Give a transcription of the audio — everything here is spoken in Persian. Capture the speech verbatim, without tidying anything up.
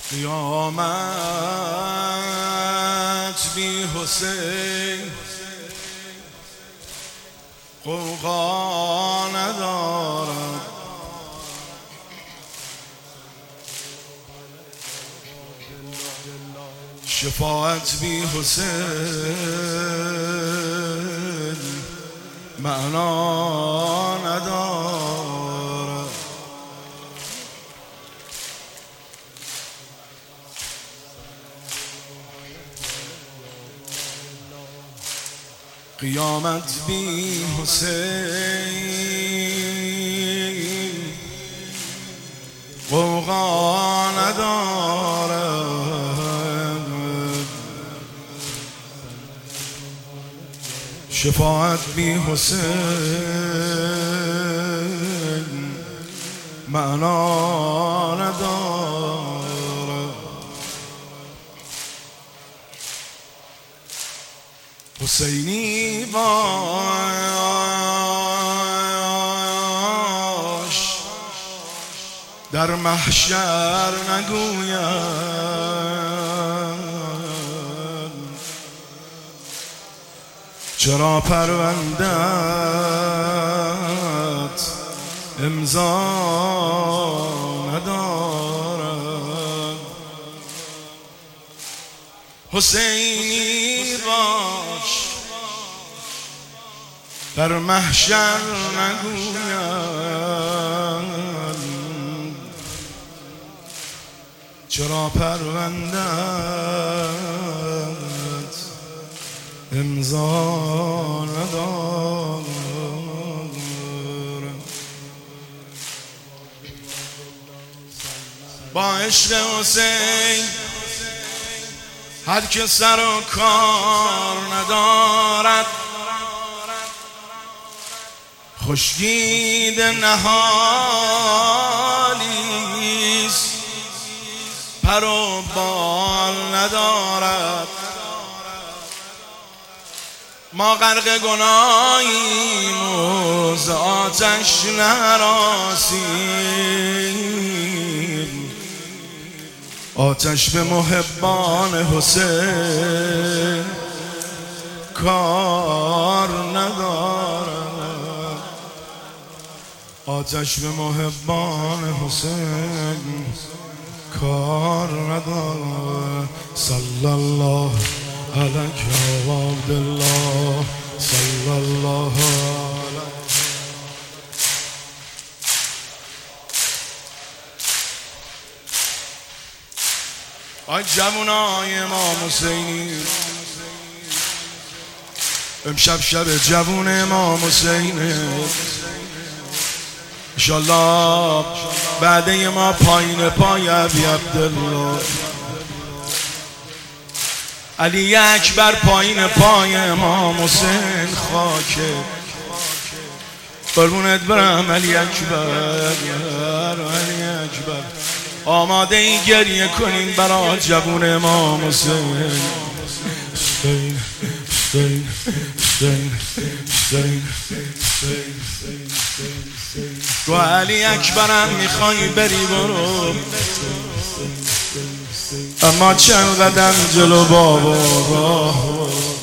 قیامت بی حسین غوغا ندارد، شفاعت بی حسین معنا ندارد. قیامت بی حسین غوغا ندارد، شفاعت بی حسین معنا ندارد. حسینی باش در محشر نگوید چرا پرونده‌ات امضا ندارد. حسینی باش در محشر نگوید چرا پرونده‌ات امضا ندارد. با عشق حسین هر که سر و کار ندارد، خشکید نهالیست پر و بال ندارد. ما غرق گناهیم و ز آتش نهراسیم، آتش به محبان حسین کار ندارد، آتش به محبان حسین کار ندارد. صلی الله علیک یا عبدالله، صلی الله علیک. آی جوونای امام حسینی، امشب شب جوون امام حسینه، انشالله بعده ما پایین پای ابی عبدالله علی اکبر، پایین پای امام حسین خاکه. قربونت برم علی اکبر، علی اکبر. آماده ای گریه کنیم برای جوون امام حسین. حسین حسین حسین حسین حسین. تو علی اکبرم میخوای بری برو، اما چند قدم جلو بابا.